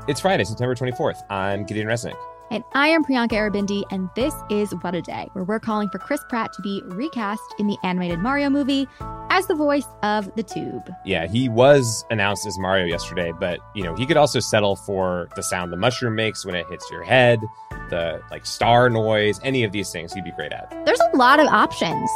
It's Friday, September 24th. I'm Gideon Resnick. And I am Priyanka Aribindi, and this is What a Day, where we're calling for Chris Pratt to be recast in the animated Mario movie as the voice of the Tube. Yeah, he was announced as Mario yesterday, but, he could also settle for the sound the mushroom makes when it hits your head, the, star noise, any of these things he'd be great at. There's a lot of options.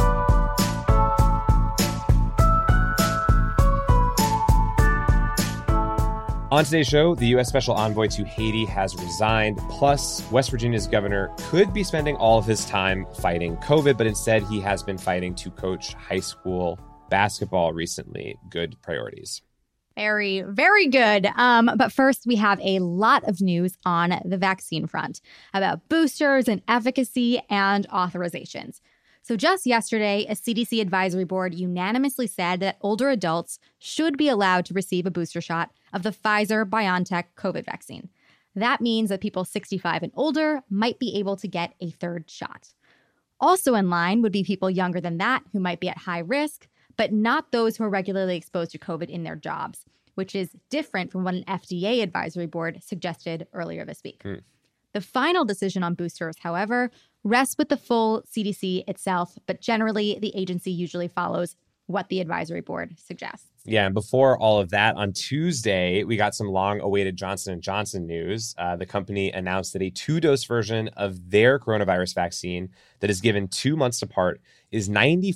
On today's show, the U.S. Special Envoy to Haiti has resigned. Plus, West Virginia's governor could be spending all of his time fighting COVID, but instead he has been fighting to coach high school basketball recently. Good priorities. Very, very good. But first, we have a lot of news on the vaccine front about boosters and efficacy and authorizations. So just yesterday, a CDC advisory board unanimously said that older adults should be allowed to receive a booster shot of the Pfizer-BioNTech COVID vaccine. That means that people 65 and older might be able to get a third shot. Also in line would be people younger than that who might be at high risk, but not those who are regularly exposed to COVID in their jobs, which is different from what an FDA advisory board suggested earlier this week. The final decision on boosters, however, rests with the full CDC itself, but generally the agency usually follows what the advisory board suggests. Yeah, and before all of that, on Tuesday, we got some long-awaited Johnson & Johnson news. The company announced that a 2-dose version of their coronavirus vaccine that is given 2 months apart is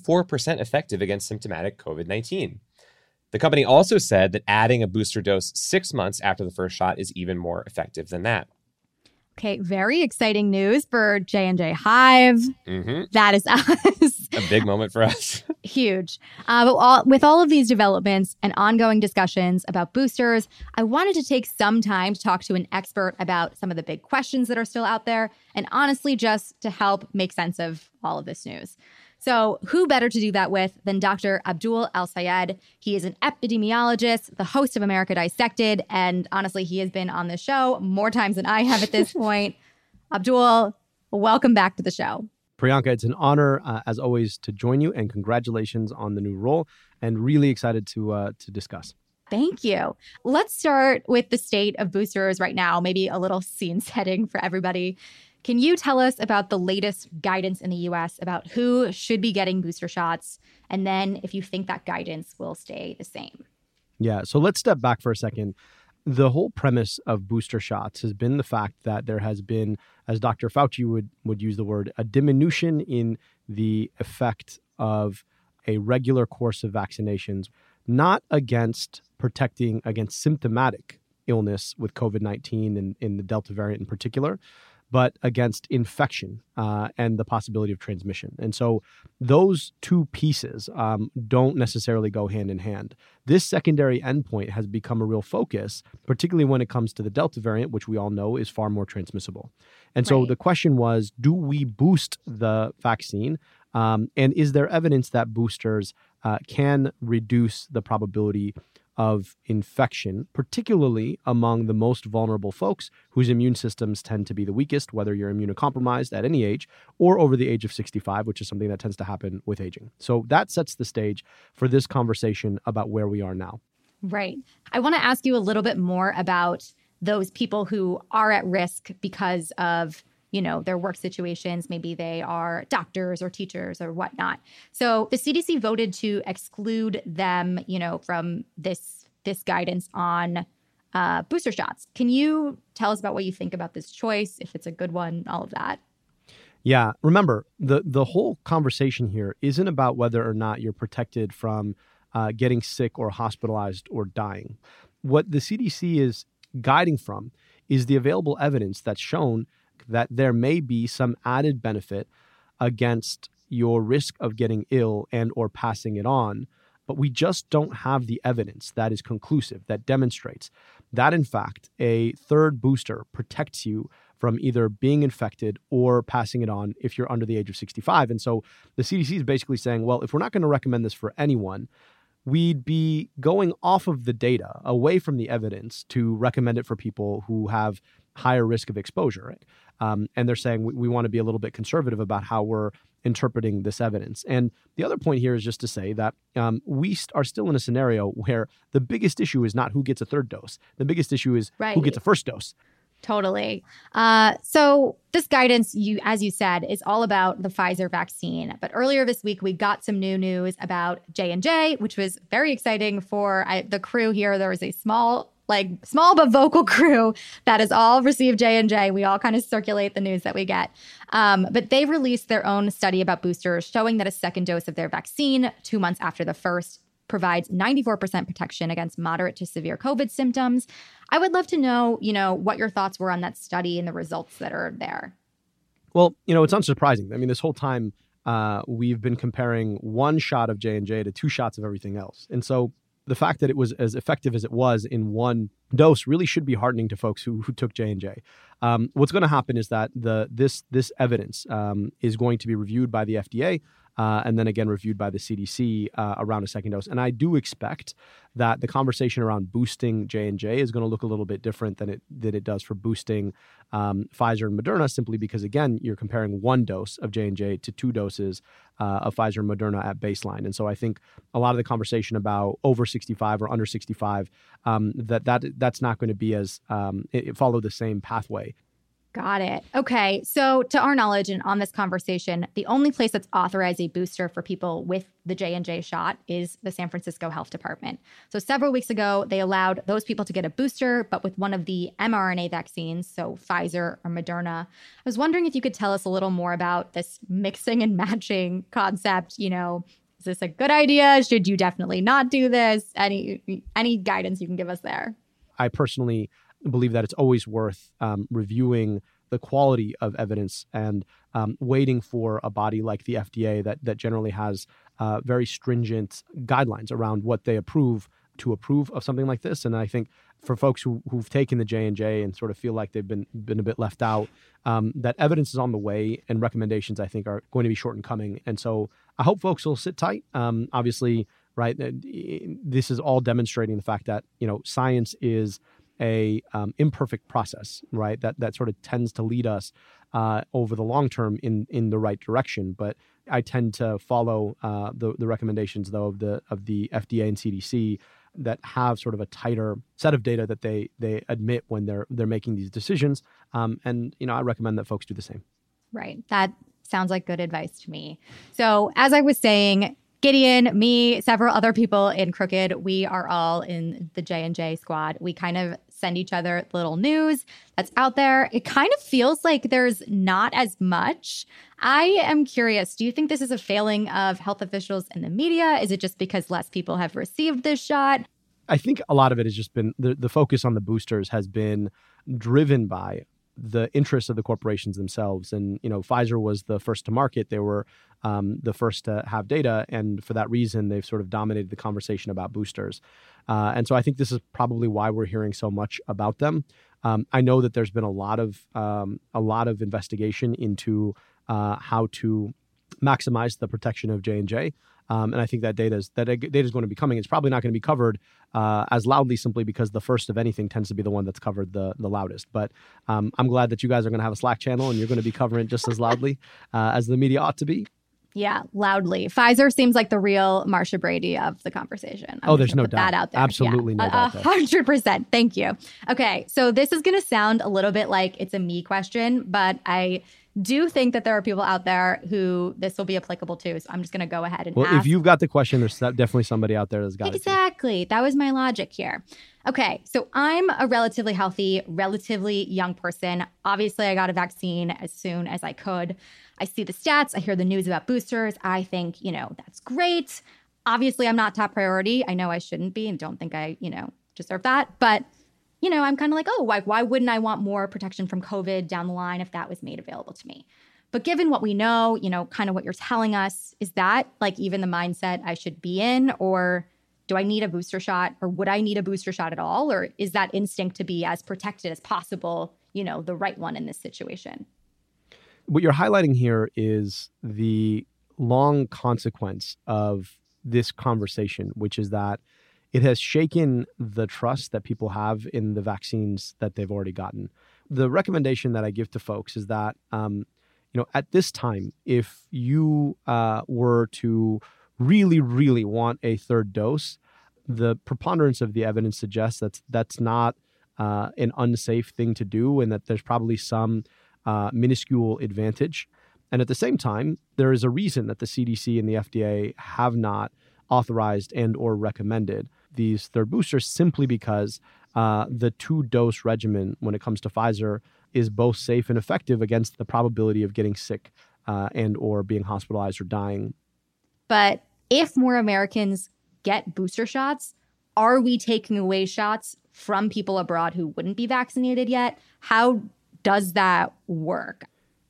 94% effective against symptomatic COVID-19. The company also said that adding a booster dose 6 months after the first shot is even more effective than that. Okay, very exciting news for J&J Hive. That is us. A big moment for us. Huge. But with all of these developments and ongoing discussions about boosters, I wanted to take some time to talk to an expert about some of the big questions that are still out there, and honestly, just to help make sense of all of this news. So who better to do that with than Dr. Abdul El-Sayed? He is an epidemiologist, the host of America Dissected, and honestly, he has been on the show more times than I have at this point. Abdul, welcome back to the show. Priyanka, it's an honor, as always, to join you, and congratulations on the new role, and really excited to discuss. Thank you. Let's start with the state of boosters right now, maybe a little scene setting for everybody. Can you tell us about the latest guidance in the U.S. about who should be getting booster shots, and then if you think that guidance will stay the same? Yeah, so let's step back for a second. The whole premise of booster shots has been the fact that there has been, as Dr. Fauci would use the word, a diminution in the effect of a regular course of vaccinations, not against protecting against symptomatic illness with COVID-19 and in the Delta variant in particular, but against infection and the possibility of transmission. And so those two pieces don't necessarily go hand in hand. This secondary endpoint has become a real focus, particularly when it comes to the Delta variant, which we all know is far more transmissible. And so the question was, do we boost the vaccine? And is there evidence that boosters can reduce the probability of infection, particularly among the most vulnerable folks whose immune systems tend to be the weakest, whether you're immunocompromised at any age or over the age of 65, which is something that tends to happen with aging. So that sets the stage for this conversation about where we are now. Right. I want to ask you a little bit more about those people who are at risk because of their work situations. Maybe they are doctors or teachers or whatnot. So the CDC voted to exclude them, from this guidance on booster shots. Can you tell us about what you think about this choice, if it's a good one, all of that? Yeah. Remember, the whole conversation here isn't about whether or not you're protected from getting sick or hospitalized or dying. What the CDC is guiding from is the available evidence that's shown that there may be some added benefit against your risk of getting ill and or passing it on, but we just don't have the evidence that is conclusive, that demonstrates that, in fact, a third booster protects you from either being infected or passing it on if you're under the age of 65. And so the CDC is basically saying, well, if we're not going to recommend this for anyone, we'd be going off of the data, away from the evidence, to recommend it for people who have higher risk of exposure. And they're saying we want to be a little bit conservative about how we're interpreting this evidence. And the other point here is just to say that we are still in a scenario where the biggest issue is not who gets a third dose. The biggest issue is who gets a first dose. Totally. So this guidance, as you said, is all about the Pfizer vaccine. But earlier this week, we got some new news about J&J, which was very exciting for the crew here. There was a small but vocal crew that has all received J&J. We all kind of circulate the news that we get. But they released their own study about boosters showing that a second dose of their vaccine 2 months after the first provides 94% protection against moderate to severe COVID symptoms. I would love to know, what your thoughts were on that study and the results that are there. Well, it's unsurprising. I mean, this whole time we've been comparing one shot of J&J to 2 shots of everything else. And so the fact that it was as effective as it was in one dose really should be heartening to folks who took J&J. What's going to happen is that this evidence is going to be reviewed by the FDA and then again reviewed by the CDC around a second dose. And I do expect that the conversation around boosting J&J is going to look a little bit different than it does for boosting Pfizer and Moderna, simply because, again, you're comparing one dose of J&J to 2 doses of Pfizer and Moderna at baseline. And so I think a lot of the conversation about over 65 or under 65, that's not going to be as follow the same pathway. Got it. Okay. So to our knowledge and on this conversation, the only place that's authorized a booster for people with the J&J shot is the San Francisco Health Department. So several weeks ago, they allowed those people to get a booster, but with one of the mRNA vaccines, so Pfizer or Moderna. I was wondering if you could tell us a little more about this mixing and matching concept. Is this a good idea? Should you definitely not do this? Any guidance you can give us there? I personally believe that it's always worth reviewing the quality of evidence and waiting for a body like the FDA that generally has very stringent guidelines around what they approve of something like this. And I think for folks who've taken the J&J and sort of feel like they've been a bit left out, that evidence is on the way and recommendations, I think, are going to be short in coming. And so I hope folks will sit tight. Obviously, right, this is all demonstrating the fact that, science is a imperfect process, right? That sort of tends to lead us over the long term in the right direction. But I tend to follow the recommendations, though, of the FDA and CDC that have sort of a tighter set of data that they admit when they're making these decisions. And I recommend that folks do the same. Right. That sounds like good advice to me. So as I was saying, Gideon, me, several other people in Crooked, we are all in the J&J squad. We kind of send each other little news that's out there. It kind of feels like there's not as much. I am curious, do you think this is a failing of health officials and the media? Is it just because less people have received this shot? I think a lot of it has just been the focus on the boosters has been driven by the interests of the corporations themselves. And, Pfizer was the first to market. They were the first to have data. And for that reason, they've sort of dominated the conversation about boosters. And so I think this is probably why we're hearing so much about them. I know that there's been a lot of investigation into how to maximize the protection of J&J. And I think that data is going to be coming. It's probably not going to be covered as loudly simply because the first of anything tends to be the one that's covered the loudest. But I'm glad that you guys are going to have a Slack channel and you're going to be covering it just as loudly as the media ought to be. Yeah, loudly. Pfizer seems like the real Marsha Brady of the conversation. There's no doubt. That out there. Absolutely no doubt. 100%. Thank you. Okay, so this is going to sound a little bit like it's a me question, but I do think that there are people out there who this will be applicable to. So I'm just going to go ahead and ask. If you've got the question, there's definitely somebody out there that's got it. Exactly. That was my logic here. Okay. So I'm a relatively healthy, relatively young person. Obviously, I got a vaccine as soon as I could. I see the stats. I hear the news about boosters. I think, that's great. Obviously, I'm not top priority. I know I shouldn't be and don't think I, deserve that. But I'm kind of like, why wouldn't I want more protection from COVID down the line if that was made available to me? But given what we know, kind of what you're telling us, is that like even the mindset I should be in? Or do I need a booster shot? Or would I need a booster shot at all? Or is that instinct to be as protected as possible, the right one in this situation? What you're highlighting here is the long consequence of this conversation, which is that it has shaken the trust that people have in the vaccines that they've already gotten. The recommendation that I give to folks is that At this time, if you were to really, really want a third dose, the preponderance of the evidence suggests that's not an unsafe thing to do, and that there's probably some minuscule advantage. And at the same time, there is a reason that the CDC and the FDA have not authorized and or recommended these third boosters, simply because the 2-dose regimen, when it comes to Pfizer, is both safe and effective against the probability of getting sick and or being hospitalized or dying. But if more Americans get booster shots, are we taking away shots from people abroad who wouldn't be vaccinated yet? How does that work?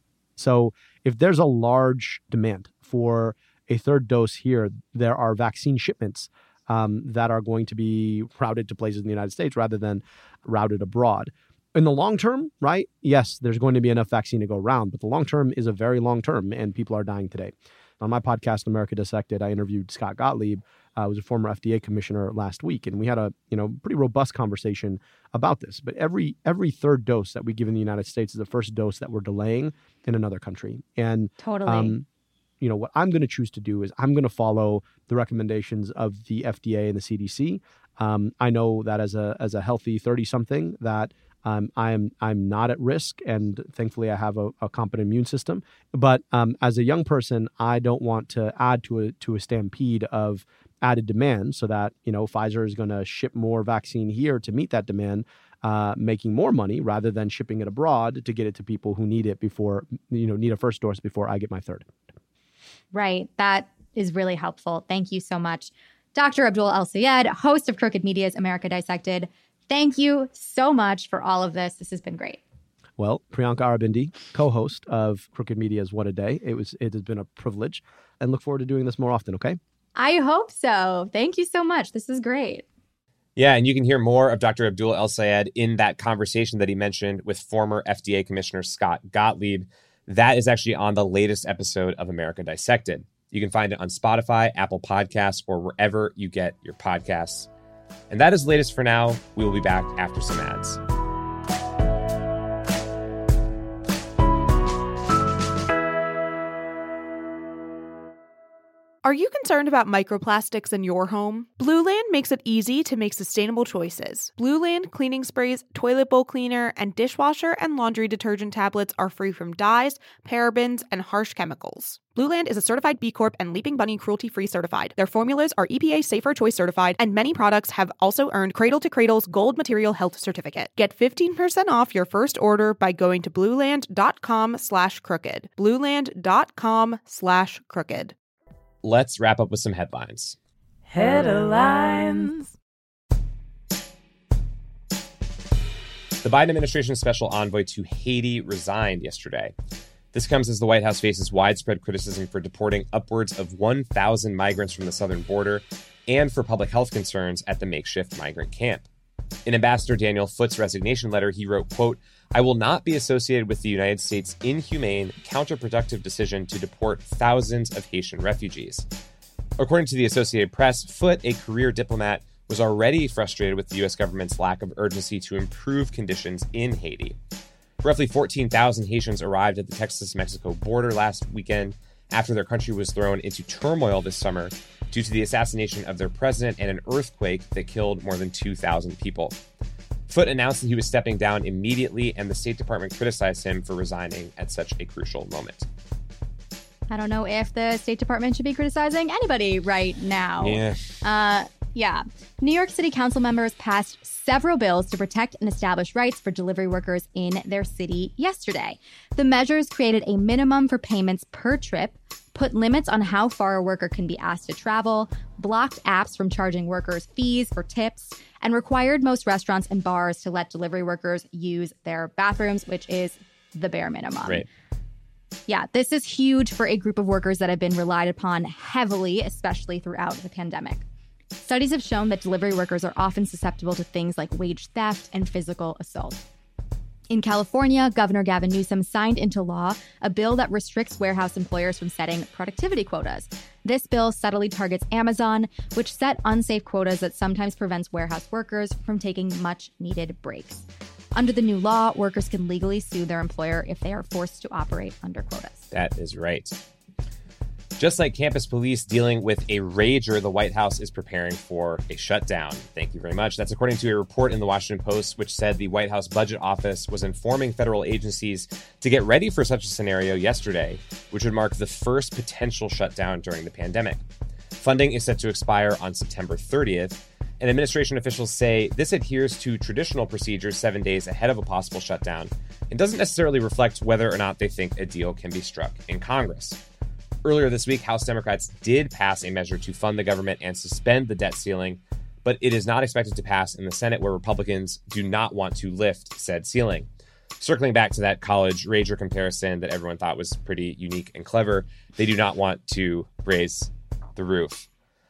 So if there's a large demand for a third dose here, there are vaccine shipments that are going to be routed to places in the United States rather than routed abroad. In the long term, right? Yes, there's going to be enough vaccine to go around, but the long term is a very long term, and people are dying today. On my podcast, America Dissected, I interviewed Scott Gottlieb, who was a former FDA commissioner, last week, and we had a pretty robust conversation about this. But every third dose that we give in the United States is the first dose that we're delaying in another country. And totally. What I'm going to choose to do is I'm going to follow the recommendations of the FDA and the CDC. I know that as a healthy 30-something that I'm not at risk, and thankfully I have a competent immune system. But as a young person, I don't want to add to a stampede of added demand, so that Pfizer is going to ship more vaccine here to meet that demand, making more money rather than shipping it abroad to get it to people who need it before need a first dose before I get my third. Right. That is really helpful. Thank you so much, Dr. Abdul El-Sayed, host of Crooked Media's America Dissected. Thank you so much for all of this. This has been great. Well, Priyanka Arabindi, co-host of Crooked Media's What a Day. It has been a privilege, and look forward to doing this more often, okay? I hope so. Thank you so much. This is great. Yeah, and you can hear more of Dr. Abdul El-Sayed in that conversation that he mentioned with former FDA Commissioner Scott Gottlieb. That is actually on the latest episode of America Dissected. You can find it on Spotify, Apple Podcasts, or wherever you get your podcasts. And that is the latest for now. We will be back after some ads. Are you concerned about microplastics in your home? Blue Land makes it easy to make sustainable choices. Blue Land cleaning sprays, toilet bowl cleaner, and dishwasher and laundry detergent tablets are free from dyes, parabens, and harsh chemicals. Blue Land is a certified B Corp and Leaping Bunny cruelty-free certified. Their formulas are EPA Safer Choice certified, and many products have also earned Cradle to Cradle's Gold Material Health Certificate. Get 15% off your first order by going to blueland.com/crooked. blueland.com/crooked. Let's wrap up with some headlines. Headlines. The Biden administration's special envoy to Haiti resigned yesterday. This comes as the White House faces widespread criticism for deporting upwards of 1,000 migrants from the southern border and for public health concerns at the makeshift migrant camp. In Ambassador Daniel Foote's resignation letter, he wrote, quote, "I will not be associated with the United States' inhumane, counterproductive decision to deport thousands of Haitian refugees." According to the Associated Press, Foote, a career diplomat, was already frustrated with the U.S. government's lack of urgency to improve conditions in Haiti. Roughly 14,000 Haitians arrived at the Texas-Mexico border last weekend after their country was thrown into turmoil this summer due to the assassination of their president and an earthquake that killed more than 2,000 people. Foote announced that he was stepping down immediately, and the State Department criticized him for resigning at such a crucial moment. I don't know if the State Department should be criticizing anybody right now. Yeah. New York City Council members passed several bills to protect and establish rights for delivery workers in their city yesterday. The measures created a minimum for payments per trip, put limits on how far a worker can be asked to travel, blocked apps from charging workers fees for tips, and required most restaurants and bars to let delivery workers use their bathrooms, which is the bare minimum. Right. Yeah, this is huge for a group of workers that have been relied upon heavily, especially throughout the pandemic. Studies have shown that delivery workers are often susceptible to things like wage theft and physical assault. In California, Governor Gavin Newsom signed into law a bill that restricts warehouse employers from setting productivity quotas. This bill subtly targets Amazon, which set unsafe quotas that sometimes prevents warehouse workers from taking much-needed breaks. Under the new law, workers can legally sue their employer if they are forced to operate under quotas. That is right. Just like campus police dealing with a rager, the White House is preparing for a shutdown. Thank you very much. That's according to a report in the Washington Post, which said the White House Budget Office was informing federal agencies to get ready for such a scenario yesterday, which would mark the first potential shutdown during the pandemic. Funding is set to expire on September 30th, and administration officials say this adheres to traditional procedures 7 days ahead of a possible shutdown and doesn't necessarily reflect whether or not they think a deal can be struck in Congress. Earlier this week, House Democrats did pass a measure to fund the government and suspend the debt ceiling, but it is not expected to pass in the Senate, where Republicans do not want to lift said ceiling. Circling back to that college rager comparison that everyone thought was pretty unique and clever, they do not want to raise the roof.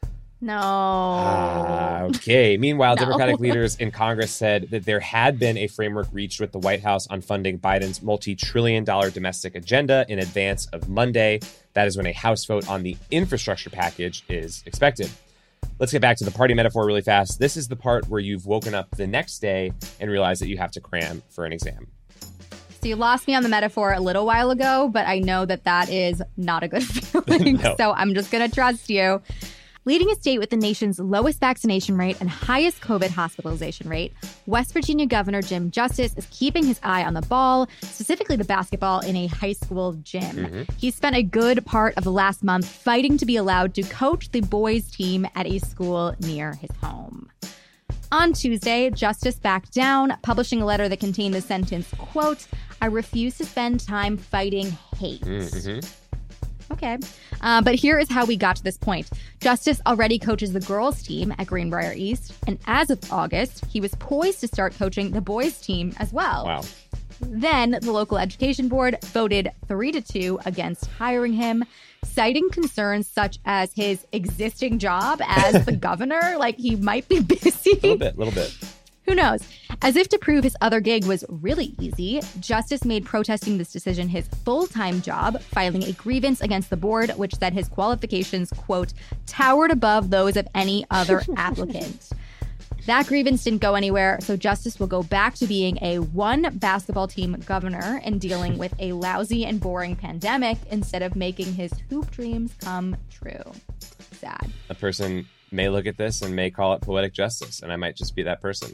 No. Okay. Meanwhile, No. Democratic leaders in Congress said that there had been a framework reached with the White House on funding Biden's multi-trillion-dollar domestic agenda in advance of Monday. That is when a House vote on the infrastructure package is expected. Let's get back to the party metaphor really fast. This is the part where you've woken up the next day and realized that you have to cram for an exam. So you lost me on the metaphor a little while ago, but I know that that is not a good feeling. No. So I'm just going to trust you. Leading a state with the nation's lowest vaccination rate and highest COVID hospitalization rate, West Virginia Governor Jim Justice is keeping his eye on the ball, specifically the basketball in a high school gym. He spent a good part of the last month fighting to be allowed to coach the boys' team at a school near his home. On Tuesday, Justice backed down, publishing a letter that contained the sentence, quote, "I refuse to spend time fighting hate." Okay. But here is how we got to this point. Justice already coaches the girls' team at Greenbrier East, and as of August, he was poised to start coaching the boys' team as well. Wow. Then the local education board voted 3-2 against hiring him, citing concerns such as his existing job as the governor. Like, he might be busy. A little bit. Who knows? As if to prove his other gig was really easy, Justice made protesting this decision his full-time job, filing a grievance against the board, which said his qualifications, quote, towered above those of any other applicant. That grievance didn't go anywhere, so Justice will go back to being a one basketball team governor and dealing with a lousy and boring pandemic instead of making his hoop dreams come true. Sad. A person may look at this and may call it poetic justice, and I might just be that person.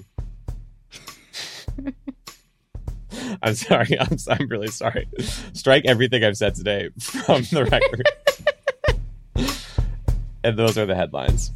I'm sorry. I'm really sorry. Strike everything I've said today from the record. And those are the headlines.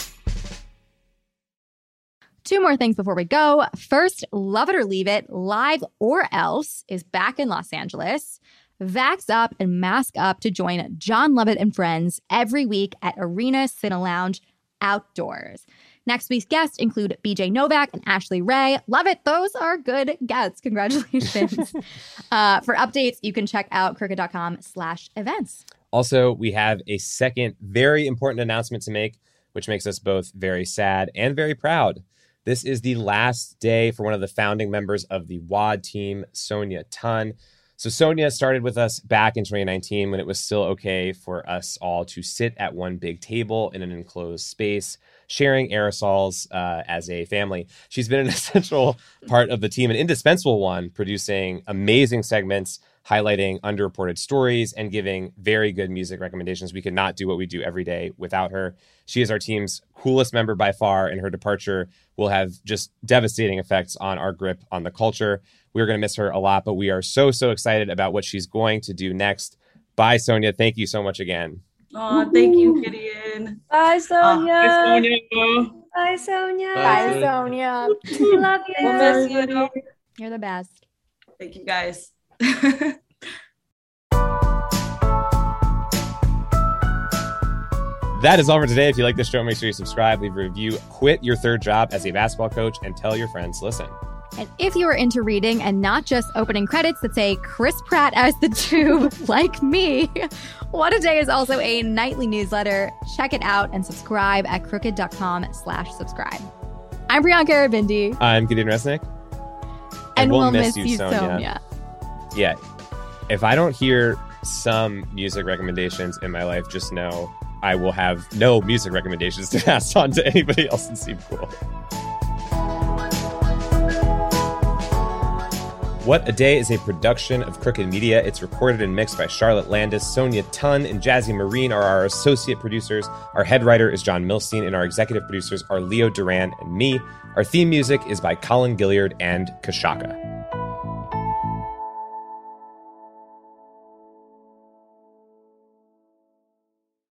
Two more things before we go. First, Love It or Leave It, Live or Else is back in Los Angeles. Vax up and mask up to join John Lovett and friends every week at Arena Cinelounge outdoors. Next week's guests include BJ Novak and Ashley Ray. Love it. Those are good guests. Congratulations. For updates, you can check out crooked.com/events. Also, we have a second very important announcement to make, which makes us both very sad and very proud. This is the last day for one of the founding members of the WAD team, Sonia Tun. So Sonia started with us back in 2019 when it was still okay for us all to sit at one big table in an enclosed space, sharing aerosols as a family. She's been an essential part of the team, an indispensable one, producing amazing segments, highlighting underreported stories, and giving very good music recommendations. We could not do what we do every day without her. She is our team's coolest member by far, and her departure will have just devastating effects on our grip on the culture. We're going to miss her a lot, but we are so excited about what she's going to do next. Bye, Sonia. Thank you so much again. Oh, thank you, Gideon. Bye, Sonia. Bye, Sonia. Bye, Sonia. Bye, Sonia. We love you. We'll miss you. You're the best. Thank you, guys. That is all for today. If you like this show, make sure you subscribe, leave a review, quit your third job as a basketball coach, and tell your friends to listen. And if you are into reading and not just opening credits that say Chris Pratt as the Tube, like me, What a Day is also a nightly newsletter. Check it out and subscribe at crooked.com/subscribe. I'm Priyanka Arvindi. I'm Gideon Resnick. And we'll miss you, Sonia. Yeah. If I don't hear some music recommendations in my life, just know I will have no music recommendations to pass on to anybody else and seem cool. What a Day is a production of Crooked Media. It's recorded and mixed by Charlotte Landis. Sonia Tunn and Jazzy Marine are our associate producers. Our head writer is John Milstein, and our executive producers are Leo Duran and me. Our theme music is by Colin Gilliard and Kashaka.